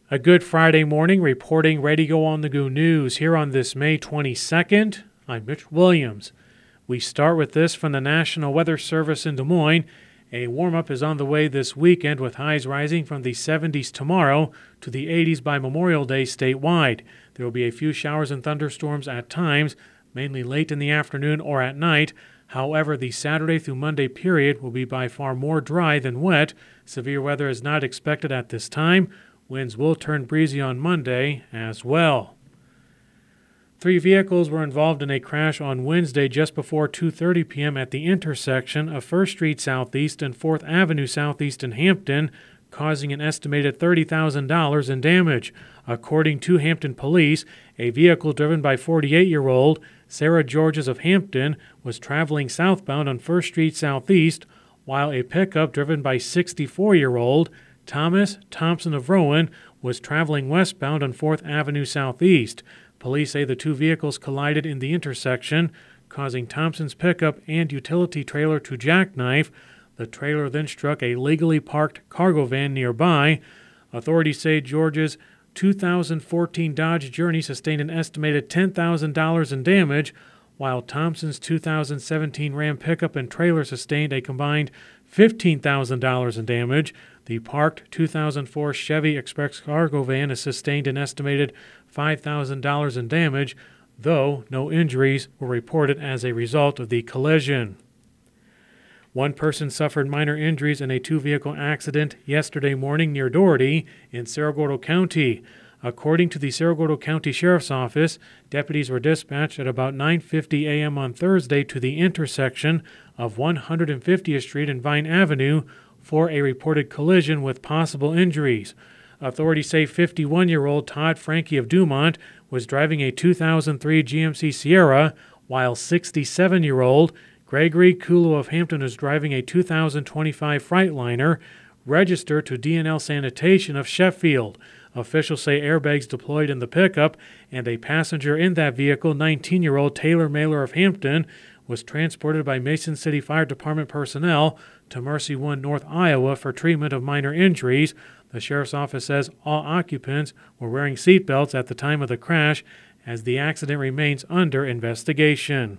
A good Friday morning, reporting Radio on the Go News here on this May 22nd. I'm Mitch Williams. We start with this from the National Weather Service in Des Moines. A warm-up is on the way this weekend with highs rising from the 70s tomorrow to the 80s by Memorial Day statewide. There will be a few showers and thunderstorms at times, mainly late in the afternoon or at night. However, the Saturday through Monday period will be by far more dry than wet. Severe weather is not expected at this time. Winds will turn breezy on Monday as well. 3 vehicles were involved in a crash on Wednesday just before 2:30 p.m. at the intersection of 1st Street Southeast and 4th Avenue Southeast in Hampton, causing an estimated $30,000 in damage. According to Hampton Police, a vehicle driven by 48-year-old Sarah Georges of Hampton was traveling southbound on 1st Street Southeast, while a pickup driven by 64-year-old Thomas Thompson of Rowan was traveling westbound on 4th Avenue Southeast. Police say the 2 vehicles collided in the intersection, causing Thompson's pickup and utility trailer to jackknife. The trailer then struck a legally parked cargo van nearby. Authorities say George's 2014 Dodge Journey sustained an estimated $10,000 in damage, while Thompson's 2017 Ram pickup and trailer sustained a combined $15,000 in damage. The parked 2004 Chevy Express cargo van has sustained an estimated $5,000 in damage, though no injuries were reported as a result of the collision. One person suffered minor injuries in a 2-vehicle accident yesterday morning near Doherty in Cerro Gordo County. According to the Cerro Gordo County Sheriff's Office, deputies were dispatched at about 9:50 a.m. on Thursday to the intersection of 150th Street and Vine Avenue for a reported collision with possible injuries. Authorities say 51-year-old Todd Frankie of Dumont was driving a 2003 GMC Sierra, while 67-year-old Gregory Kulo of Hampton is driving a 2025 Freightliner registered to DNL Sanitation of Sheffield. Officials say airbags deployed in the pickup, and a passenger in that vehicle, 19-year-old Taylor Mailer of Hampton, was transported by Mason City Fire Department personnel to Mercy One North, Iowa for treatment of minor injuries. The Sheriff's Office says all occupants were wearing seatbelts at the time of the crash, as the accident remains under investigation.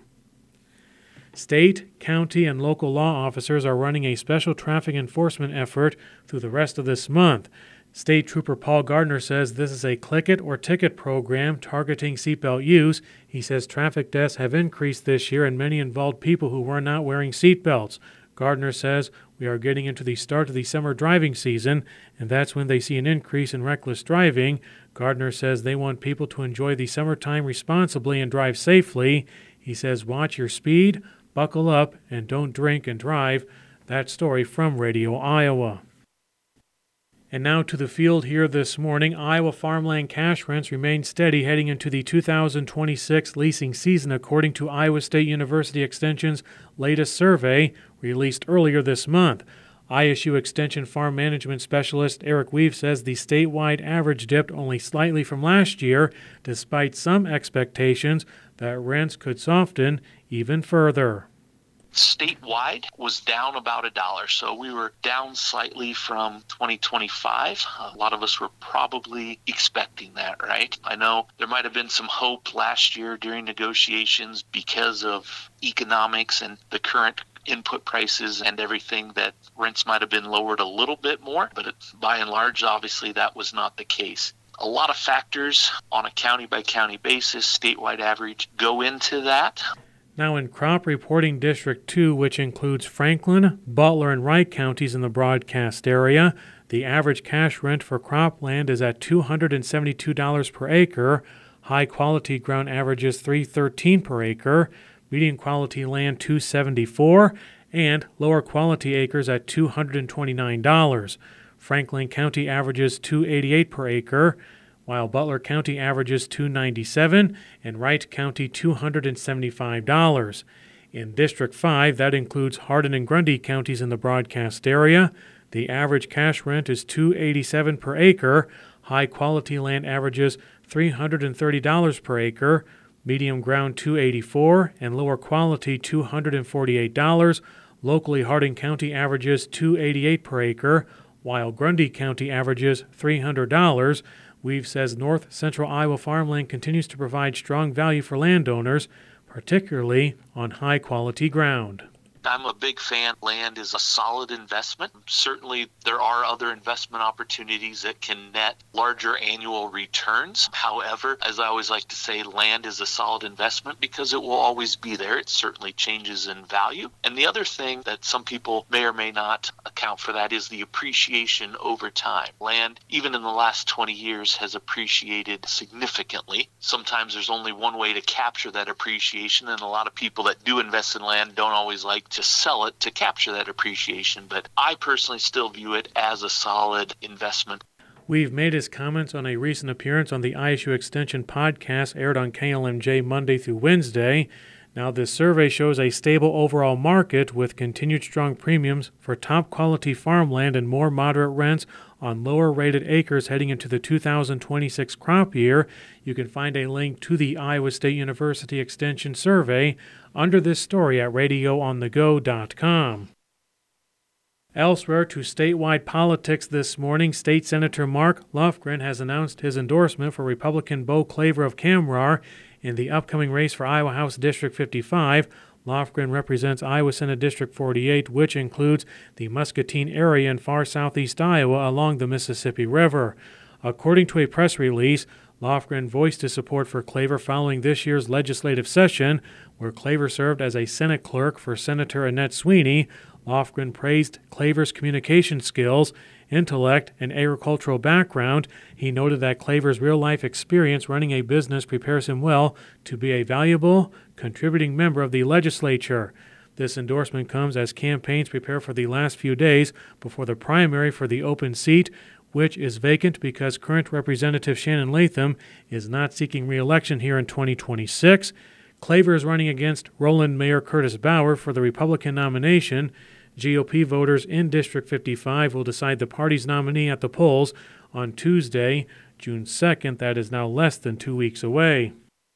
State, county, and local law officers are running a special traffic enforcement effort through the rest of this month. State Trooper Paul Gardner says this is a click-it-or-ticket program targeting seatbelt use. He says traffic deaths have increased this year and many involved people who were not wearing seatbelts. Gardner says we are getting into the start of the summer driving season, and that's when they see an increase in reckless driving. Gardner says they want people to enjoy the summertime responsibly and drive safely. He says watch your speed, buckle up, and don't drink and drive. That story from Radio Iowa. And now to the field here this morning. Iowa farmland cash rents remain steady heading into the 2026 leasing season, according to Iowa State University Extension's latest survey released earlier this month. ISU Extension Farm Management Specialist Eric Weave says the statewide average dipped only slightly from last year, despite some expectations that rents could soften even further. Statewide was down about $1, so we were down slightly from 2025. A lot of us were probably expecting that, right? I know there might have been some hope last year during negotiations because of economics and the current input prices and everything that rents might have been lowered a little bit more, but by and large, obviously, that was not the case. A lot of factors on a county-by-county basis, statewide average, go into that. Now in Crop Reporting District 2, which includes Franklin, Butler, and Wright counties in the broadcast area, the average cash rent for cropland is at $272 per acre. High-quality ground averages $313 per acre. Medium-quality land $274, and lower-quality acres at $229. Franklin County averages $288 per acre, while Butler County averages $297 and Wright County $275. In District 5, that includes Hardin and Grundy counties in the broadcast area, the average cash rent is $287 per acre. High-quality land averages $330 per acre, medium ground $284, and lower quality $248. Locally, Hardin County averages $288 per acre, while Grundy County averages $300. Weave says North Central Iowa farmland continues to provide strong value for landowners, particularly on high-quality ground. I'm a big fan. Land is a solid investment. Certainly, there are other investment opportunities that can net larger annual returns. However, as I always like to say, land is a solid investment because it will always be there. It certainly changes in value. And the other thing that some people may or may not account for that is the appreciation over time. Land, even in the last 20 years, has appreciated significantly. Sometimes there's only one way to capture that appreciation, and a lot of people that do invest in land don't always like to sell it to capture that appreciation, but I personally still view it as a solid investment. We've made his comments on a recent appearance on the ISU Extension podcast aired on KLMJ Monday through Wednesday. Now, this survey shows a stable overall market with continued strong premiums for top-quality farmland and more moderate rents on lower-rated acres heading into the 2026 crop year. You can find a link to the Iowa State University Extension survey under this story at radioonthego.com. Elsewhere to statewide politics this morning, State Senator Mark Lofgren has announced his endorsement for Republican Beau Claver of Kamrar in the upcoming race for Iowa House District 55. Lofgren represents Iowa Senate District 48, which includes the Muscatine area in far southeast Iowa along the Mississippi River. According to a press release, Lofgren voiced his support for Claver following this year's legislative session, where Claver served as a Senate clerk for Senator Annette Sweeney. Lofgren praised Claver's communication skills, intellect, and agricultural background. He noted that Claver's real-life experience running a business prepares him well to be a valuable, contributing member of the legislature. This endorsement comes as campaigns prepare for the last few days before the primary for the open seat, which is vacant because current Representative Shannon Latham is not seeking re-election here in 2026. Claver is running against Roland Mayor Curtis Bauer for the Republican nomination. GOP voters in District 55 will decide the party's nominee at the polls on Tuesday, June 2nd. That is now less than 2 weeks away.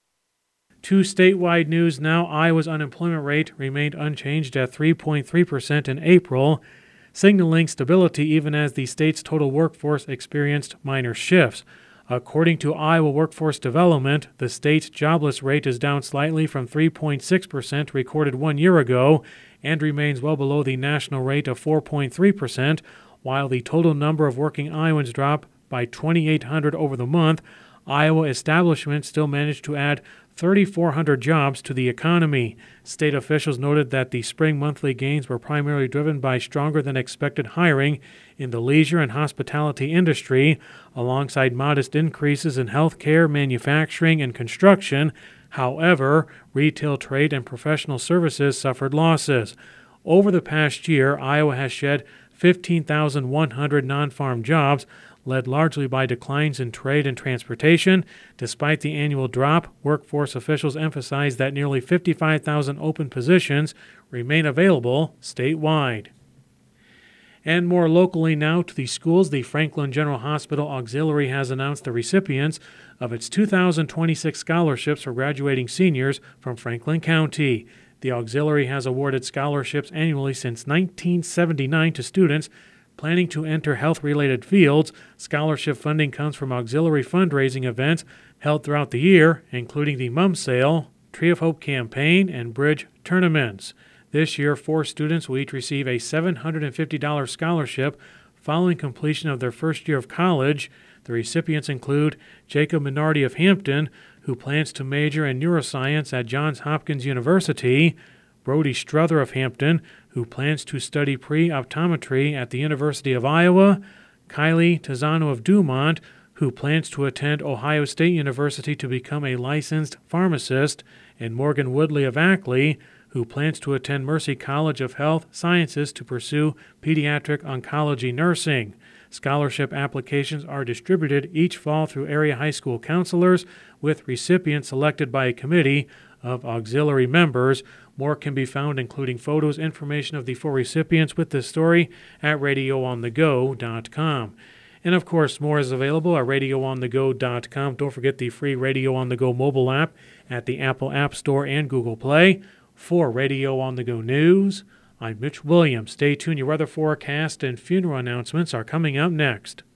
To statewide news now, Iowa's unemployment rate remained unchanged at 3.3% in April, signaling stability even as the state's total workforce experienced minor shifts. According to Iowa Workforce Development, the state's jobless rate is down slightly from 3.6% recorded 1 year ago and remains well below the national rate of 4.3%, while the total number of working Iowans dropped by 2,800 over the month. Iowa establishments still managed to add 3,400 jobs to the economy. State officials noted that the spring monthly gains were primarily driven by stronger than expected hiring in the leisure and hospitality industry, alongside modest increases in healthcare, manufacturing, and construction. However, retail, trade, and professional services suffered losses. Over the past year, Iowa has shed 15,100 non-farm jobs, led largely by declines in trade and transportation. Despite the annual drop, workforce officials emphasize that nearly 55,000 open positions remain available statewide. And more locally now to the schools, the Franklin General Hospital Auxiliary has announced the recipients of its 2026 scholarships for graduating seniors from Franklin County. The Auxiliary has awarded scholarships annually since 1979 to students planning to enter health-related fields. Scholarship funding comes from auxiliary fundraising events held throughout the year, including the Mum Sale, Tree of Hope campaign, and bridge tournaments. This year, 4 students will each receive a $750 scholarship following completion of their first year of college. The recipients include Jacob Minardi of Hampton, who plans to major in neuroscience at Johns Hopkins University, Brody Struther of Hampton, who plans to study pre-optometry at the University of Iowa, Kylie Tizano of Dumont, who plans to attend Ohio State University to become a licensed pharmacist, and Morgan Woodley of Ackley, who plans to attend Mercy College of Health Sciences to pursue pediatric oncology nursing. Scholarship applications are distributed each fall through area high school counselors, with recipients selected by a committee of auxiliary members. More can be found, including photos, information of the 4 recipients with this story at radioonthego.com. And of course, more is available at radioonthego.com. Don't forget the free Radio on the Go mobile app at the Apple App Store and Google Play. For Radio on the Go News, I'm Mitch Williams. Stay tuned. Your weather forecast and funeral announcements are coming up next.